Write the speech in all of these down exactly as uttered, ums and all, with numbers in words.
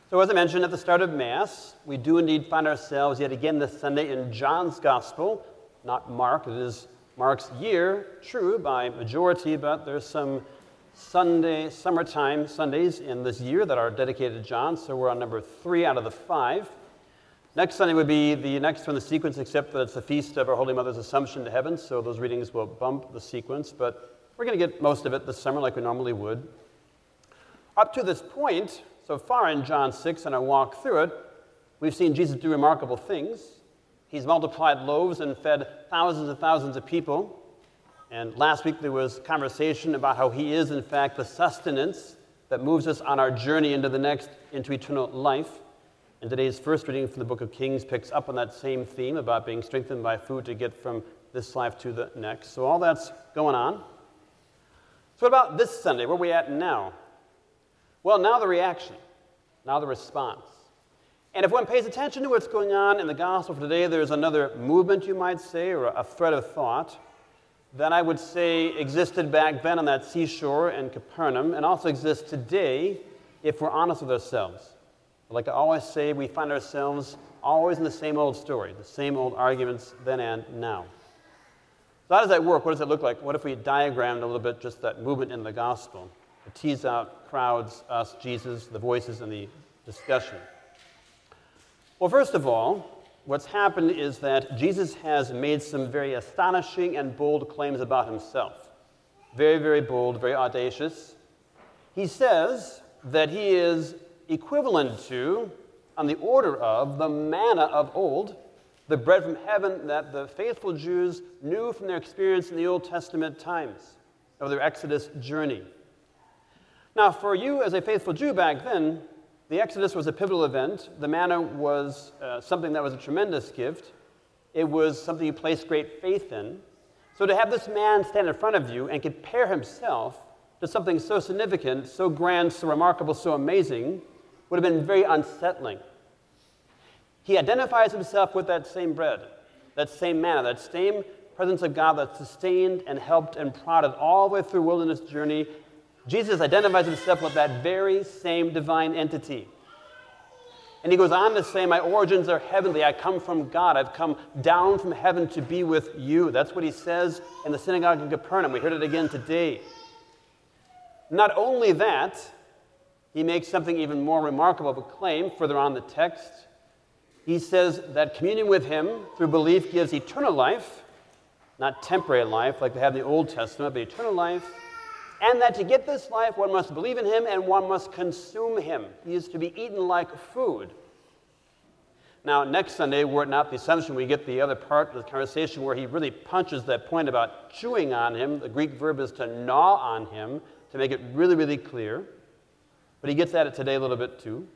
So as I mentioned at the start of Mass, we do indeed find ourselves yet again this Sunday in John's Gospel, not Mark. It is Mark's year, true, by majority, but there's some Sunday, summertime Sundays in this year that are dedicated to John, so we're on number three out of the five. Next Sunday would be the next one in the sequence, except that it's the feast of our Holy Mother's Assumption to heaven, so those readings will bump the sequence, but we're going to get most of it this summer like we normally would. Up to this point, so far in John six, and I walk through it, we've seen Jesus do remarkable things. He's multiplied loaves and fed thousands and thousands of people. And last week there was conversation about how he is, in fact, the sustenance that moves us on our journey into the next, into eternal life. And today's first reading from the book of Kings picks up on that same theme about being strengthened by food to get from this life to the next. So all that's going on. So what about this Sunday? Where are we at now? Well, now the reaction, now the response. And if one pays attention to what's going on in the gospel for today, there's another movement, you might say, or a thread of thought that I would say existed back then on that seashore in Capernaum and also exists today if we're honest with ourselves. Like I always say, we find ourselves always in the same old story, the same old arguments then and now. So how does that work? What does it look like? What if we diagrammed a little bit just that movement in the gospel? To tease out crowds, us, Jesus, the voices, and the discussion. Well, first of all, what's happened is that Jesus has made some very astonishing and bold claims about himself. Very, very bold, very audacious. He says that he is equivalent to, on the order of, the manna of old, the bread from heaven that the faithful Jews knew from their experience in the Old Testament times of their Exodus journey. Now, for you as a faithful Jew back then, the Exodus was a pivotal event. The manna was uh, something that was a tremendous gift. It was something you placed great faith in. So to have this man stand in front of you and compare himself to something so significant, so grand, so remarkable, so amazing, would have been very unsettling. He identifies himself with that same bread, that same manna, that same presence of God that sustained and helped and prodded all the way through wilderness journey. Jesus identifies himself with that very same divine entity. And he goes on to say, my origins are heavenly. I come from God. I've come down from heaven to be with you. That's what he says in the synagogue in Capernaum. We heard it again today. Not only that, he makes something even more remarkable of a claim further on the text. He says that communion with him through belief gives eternal life, not temporary life like they had in the Old Testament, but eternal life. And that to get this life, one must believe in him and one must consume him. He is to be eaten like food. Now, next Sunday, were it not the Assumption, we get the other part of the conversation where he really punches that point about chewing on him. The Greek verb is to gnaw on him, to make it really, really clear. But he gets at it today a little bit too.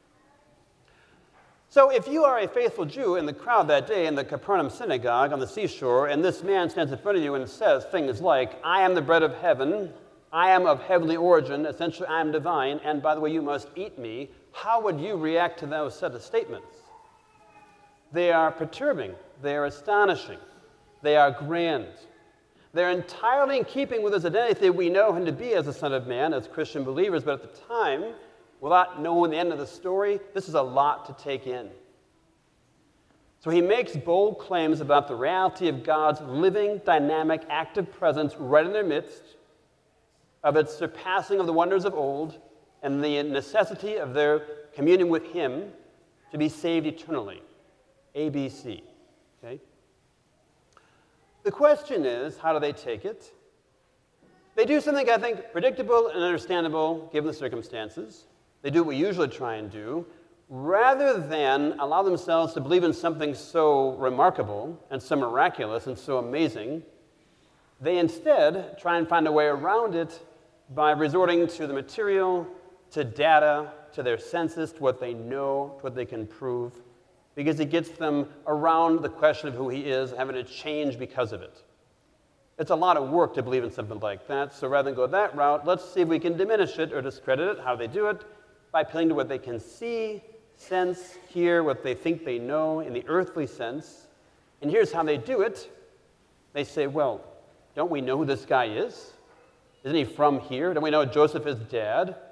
So if you are a faithful Jew in the crowd that day in the Capernaum synagogue on the seashore, and this man stands in front of you and says things like, I am the bread of heaven, I am of heavenly origin, essentially I am divine, and by the way, you must eat me, how would you react to those set of statements? They are perturbing, they are astonishing, they are grand. They're entirely in keeping with his identity we know him to be as the Son of Man, as Christian believers, but at the time, without knowing the end of the story, this is a lot to take in. So he makes bold claims about the reality of God's living, dynamic, active presence right in their midst, of its surpassing of the wonders of old, and the necessity of their communion with him to be saved eternally. A B C. Okay? The question is, how do they take it? They do something, I think, predictable and understandable given the circumstances. They do what we usually try and do. Rather than allow themselves to believe in something so remarkable and so miraculous and so amazing, they instead try and find a way around it by resorting to the material, to data, to their senses, to what they know, to what they can prove, because it gets them around the question of who he is and having to change because of it. It's a lot of work to believe in something like that, so rather than go that route, let's see if we can diminish it or discredit it. How do they do it? By appealing to what they can see, sense, hear, what they think they know in the earthly sense. And here's how they do it. They say, well, don't we know who this guy is? Isn't he from here? Don't we know Joseph is dad?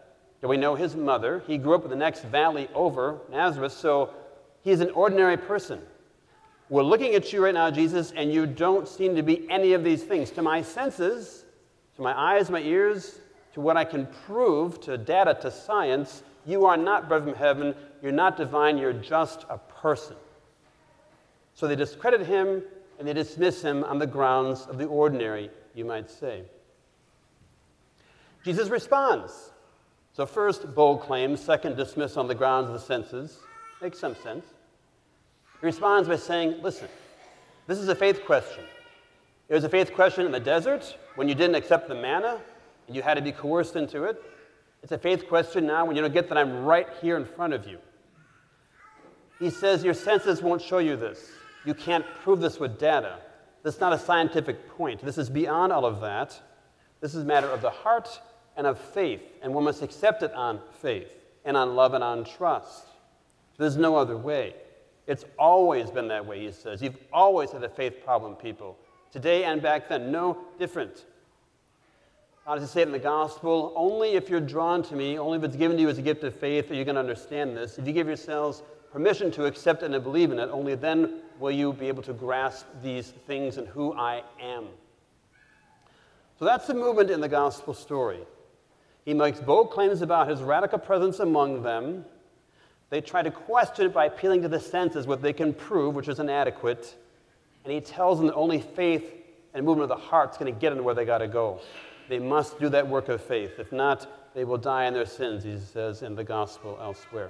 We know his mother. He grew up in the next valley over, Nazareth, so he's an ordinary person. We're looking at you right now, Jesus, and you don't seem to be any of these things. To my senses, to my eyes, my ears, to what I can prove, to data, to science, you are not bread from heaven, you're not divine, you're just a person. So they discredit him and they dismiss him on the grounds of the ordinary, you might say. Jesus responds. So first, bold claims. Second, dismiss on the grounds of the senses. Makes some sense. He responds by saying, listen, this is a faith question. It was a faith question in the desert when you didn't accept the manna and you had to be coerced into it. It's a faith question now when you don't get that I'm right here in front of you. He says your senses won't show you this. You can't prove this with data. This is not a scientific point. This is beyond all of that. This is a matter of the heart and of faith, and one must accept it on faith and on love and on trust. There's no other way. It's always been that way, he says. You've always had a faith problem, people. Today and back then, no different. How does he say it in the gospel? Only if you're drawn to me, only if it's given to you as a gift of faith, are you going to understand this. If you give yourselves permission to accept it and to believe in it, only then will you be able to grasp these things and who I am. So that's the movement in the gospel story. He makes bold claims about his radical presence among them. They try to question it by appealing to the senses, what they can prove, which is inadequate. And he tells them that only faith and movement of the heart is going to get them where they got to go. They must do that work of faith. If not, they will die in their sins, he says in the gospel elsewhere.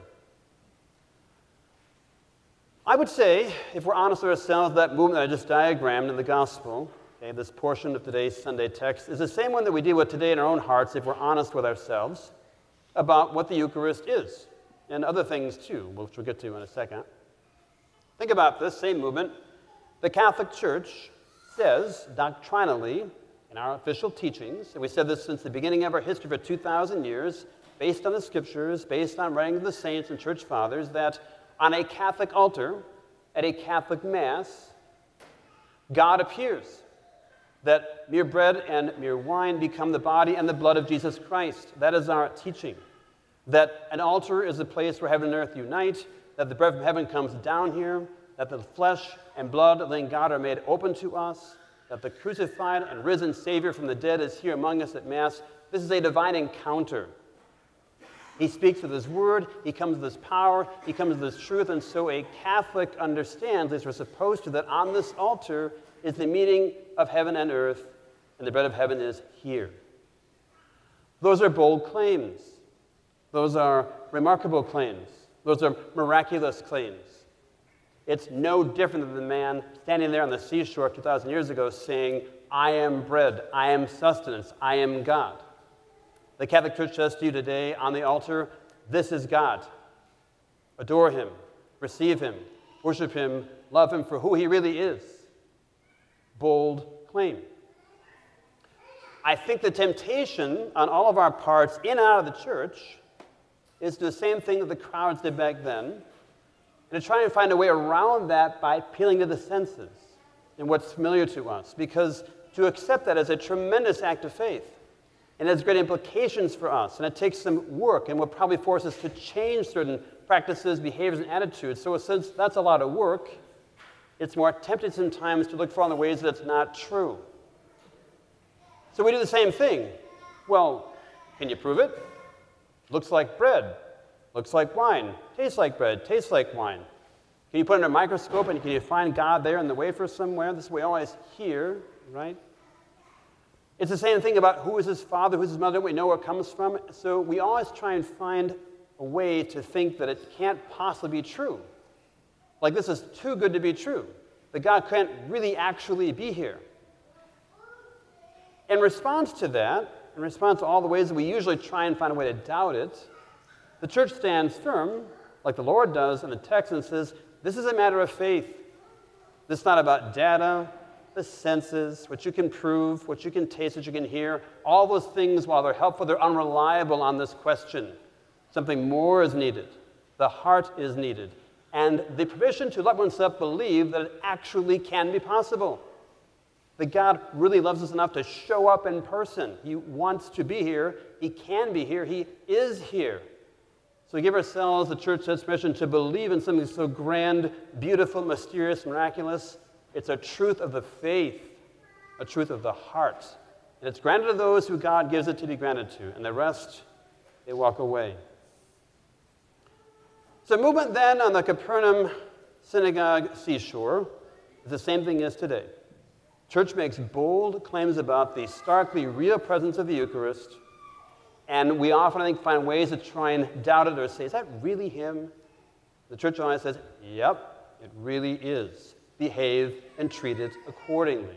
I would say, if we're honest with ourselves, that movement that I just diagrammed in the gospel, okay, this portion of today's Sunday text, is the same one that we deal with today in our own hearts if we're honest with ourselves about what the Eucharist is. And other things too, which we'll get to in a second. Think about this same movement. The Catholic Church says doctrinally in our official teachings, and we said this since the beginning of our history for two thousand years, based on the scriptures, based on writings of the saints and church fathers, that on a Catholic altar, at a Catholic Mass, God appears. That mere bread and mere wine become the body and the blood of Jesus Christ. That is our teaching. That an altar is a place where heaven and earth unite, that the bread from heaven comes down here, that the flesh and blood of the living God are made open to us, that the crucified and risen Savior from the dead is here among us at Mass. This is a divine encounter. He speaks with his word, he comes with his power, he comes with his truth, and so a Catholic understands, as we're supposed to, that on this altar is the meeting of heaven and earth, and the bread of heaven is here. Those are bold claims. Those are remarkable claims. Those are miraculous claims. It's no different than the man standing there on the seashore two thousand years ago saying, I am bread, I am sustenance, I am God. The Catholic Church says to you today on the altar, this is God. Adore him, receive him, worship him, love him for who he really is. Bold claim. I think the temptation on all of our parts, in and out of the church, is to do the same thing that the crowds did back then, and to try and find a way around that by appealing to the senses and what's familiar to us, because to accept that is a tremendous act of faith, and it has great implications for us, and it takes some work, and will probably force us to change certain practices, behaviors, and attitudes. So since that's a lot of work, it's more tempting sometimes to look for all the ways that it's not true. So we do the same thing. Well, can you prove it? Looks like bread, looks like wine, tastes like bread, tastes like wine. Can you put it under a microscope and can you find God there in the wafer somewhere? This is what we always hear, right? It's the same thing about who is his father, who is his mother, we know where it comes from. So we always try and find a way to think that it can't possibly be true. Like this is too good to be true, that God can't really actually be here. In response to that, in response to all the ways that we usually try and find a way to doubt it, the church stands firm, like the Lord does in the text, and says, this is a matter of faith. This is not about data, the senses, what you can prove, what you can taste, what you can hear. All those things, while they're helpful, they're unreliable on this question. Something more is needed. The heart is needed. And the permission to let oneself believe that it actually can be possible. that God really loves us enough to show up in person. He wants to be here. He can be here. He is here. So we give ourselves, the church says, permission to believe in something so grand, beautiful, mysterious, miraculous. It's a truth of the faith, a truth of the heart. And it's granted to those who God gives it to be granted to, and the rest, they walk away. So movement then on the Capernaum synagogue seashore is the same thing as today. Church makes bold claims about the starkly real presence of the Eucharist, and we often, I think, find ways to try and doubt it or say, is that really him? The church always says, yep, it really is. Behave and treat it accordingly.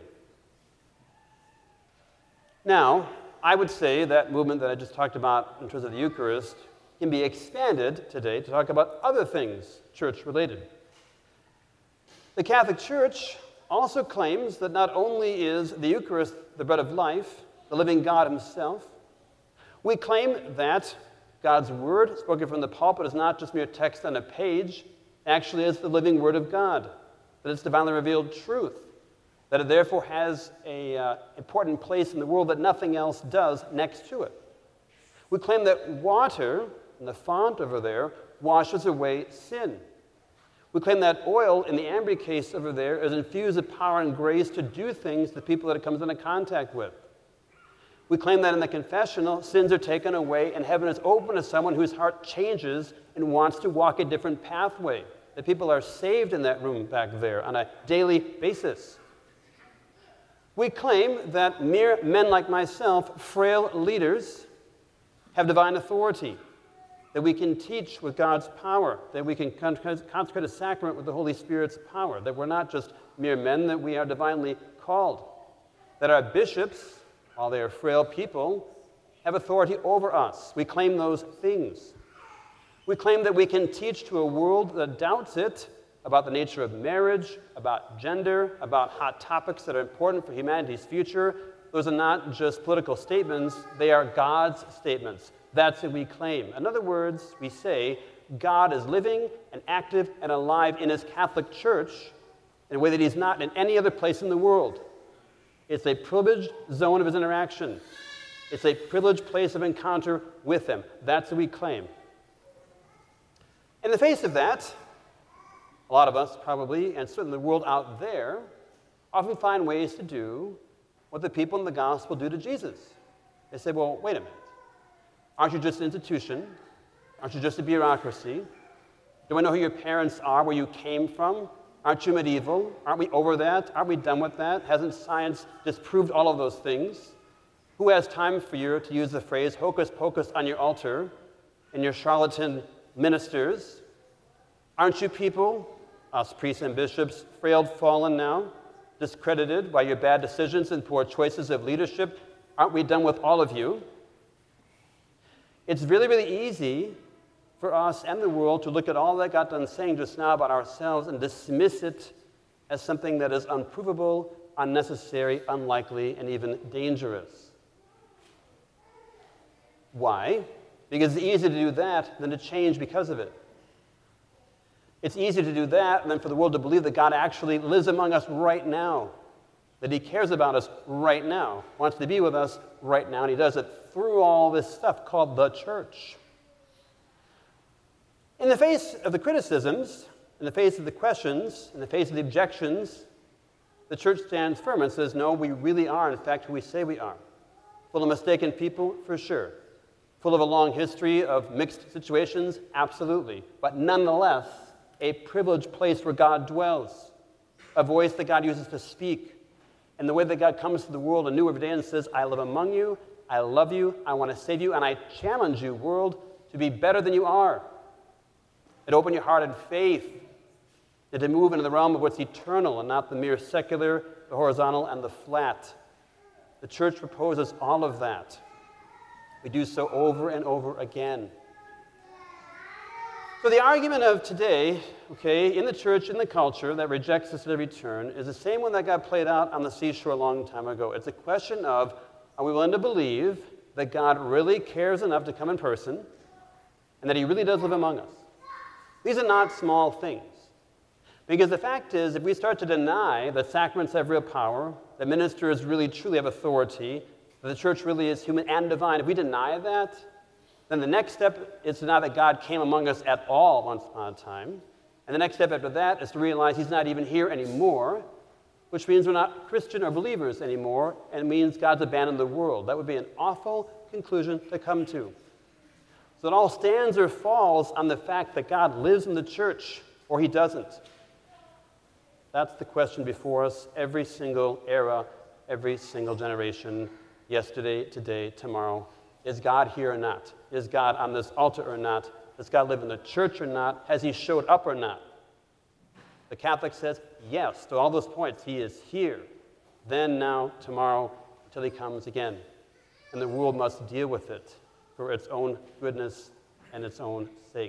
Now, I would say that movement that I just talked about in terms of the Eucharist can be expanded today to talk about other things church-related. The Catholic Church also claims that not only is the Eucharist the bread of life, the living God himself, we claim that God's word, spoken from the pulpit, is not just mere text on a page, actually is the living word of God, that it's divinely revealed truth, that it therefore has an uh, important place in the world that nothing else does next to it. We claim that water in the font over there washes away sin. We claim that oil in the ambry case over there is infused with power and grace to do things to people that it comes into contact with. We claim that in the confessional, sins are taken away and heaven is open to someone whose heart changes and wants to walk a different pathway, that people are saved in that room back there on a daily basis. We claim that mere men like myself, frail leaders, have divine authority, that we can teach with God's power, that we can consecrate a sacrament with the Holy Spirit's power, that we're not just mere men, that we are divinely called, that our bishops, while they are frail people, have authority over us. We claim those things. We claim that we can teach to a world that doubts it about the nature of marriage, about gender, about hot topics that are important for humanity's future. Those are not just political statements, they are God's statements. That's what we claim. In other words, we say God is living and active and alive in his Catholic Church in a way that he's not in any other place in the world. It's a privileged zone of his interaction. It's a privileged place of encounter with him. That's what we claim. In the face of that, a lot of us probably, and certainly the world out there, often find ways to do what the people in the gospel do to Jesus. They say, well, wait a minute. Aren't you just an institution? Aren't you just a bureaucracy? Do I know who your parents are, where you came from? Aren't you medieval? Aren't we over that? Aren't we done with that? Hasn't science disproved all of those things? Who has time for you to use the phrase hocus pocus on your altar and your charlatan ministers? Aren't you people, us priests and bishops, frail, fallen now, discredited by your bad decisions and poor choices of leadership? Aren't we done with all of you? It's really, really easy for us and the world to look at all that got done saying just now about ourselves and dismiss it as something that is unprovable, unnecessary, unlikely, and even dangerous. Why? Because it's easier to do that than to change because of it. It's easier to do that than for the world to believe that God actually lives among us right now, that he cares about us right now, wants to be with us right now, and he does it through all this stuff called the church. In the face of the criticisms, in the face of the questions, in the face of the objections, the church stands firm and says, no, we really are, in fact, who we say we are. Full of mistaken people, for sure. Full of a long history of mixed situations, absolutely. But nonetheless, a privileged place where God dwells, a voice that God uses to speak, and the way that God comes to the world anew every day and says, I live among you, I love you, I want to save you, and I challenge you, world, to be better than you are. And open your heart in faith, and to move into the realm of what's eternal and not the mere secular, the horizontal, and the flat. The church proposes all of that. We do so over and over again. So the argument of today, okay, in the church, in the culture that rejects this at every turn, is the same one that got played out on the seashore a long time ago. It's a question of, are we willing to believe that God really cares enough to come in person and that he really does live among us? These are not small things. Because the fact is, if we start to deny that sacraments have real power, that ministers really truly have authority, that the church really is human and divine, if we deny that, then the next step is to deny that God came among us at all once upon a time. And the next step after that is to realize he's not even here anymore, which means we're not Christian or believers anymore, and it means God's abandoned the world. That would be an awful conclusion to come to. So it all stands or falls on the fact that God lives in the church, or he doesn't. That's the question before us every single era, every single generation, yesterday, today, tomorrow. Is God here or not? Is God on this altar or not? Does God live in the church or not? Has he showed up or not? The Catholic says yes to all those points. He is here, then, now, tomorrow, until he comes again. And the world must deal with it for its own goodness and its own sake.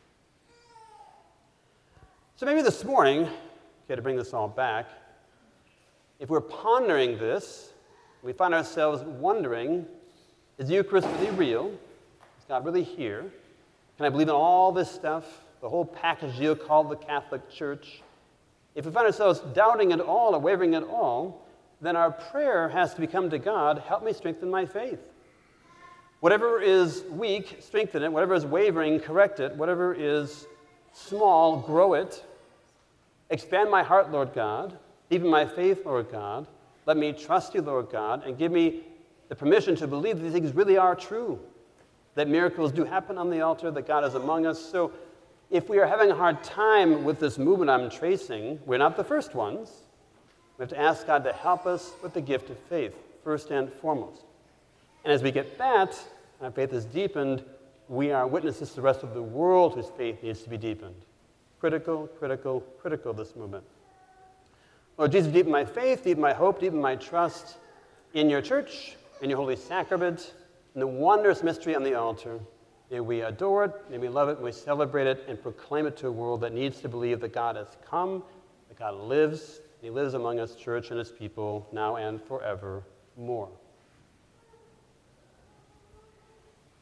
So maybe this morning, okay, to bring this all back, if we're pondering this, we find ourselves wondering, is the Eucharist really real? Is God really here? Can I believe in all this stuff, the whole package deal called the Catholic Church? If we find ourselves doubting it all or wavering at all, then our prayer has to become to God, help me strengthen my faith. Whatever is weak, strengthen it. Whatever is wavering, correct it. Whatever is small, grow it. Expand my heart, Lord God. Deepen my faith, Lord God. Let me trust you, Lord God, and give me the permission to believe that these things really are true, that miracles do happen on the altar, that God is among us. So if we are having a hard time with this movement I'm tracing, we're not the first ones. We have to ask God to help us with the gift of faith, first and foremost. And as we get that, and our faith is deepened, we are witnesses to the rest of the world whose faith needs to be deepened. Critical, critical, critical, this movement. Lord Jesus, deepen my faith, deepen my hope, deepen my trust in your church, in your holy sacrament, in the wondrous mystery on the altar. May we adore it, may we love it, may we celebrate it, and proclaim it to a world that needs to believe that God has come, that God lives, he lives among us, church and his people, now and forevermore.